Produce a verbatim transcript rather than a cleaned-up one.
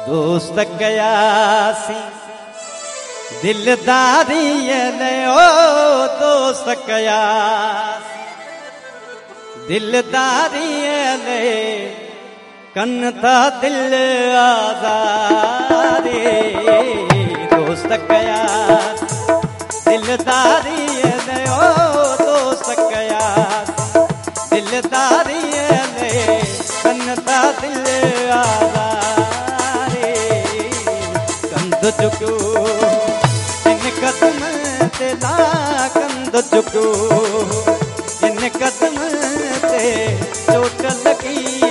दोस्त कयासी दिलदारी ले ओ दोस्त कयासी दिलदारी ले कन था दिल आजारी दोस्त कयासी दिलदारी ले ओ दोस्त कयासी दिलदारी ले कन था दिल आजारी कंध चुकू इन कदम ते ला कंध चुकू इन कदम ते चोट लगी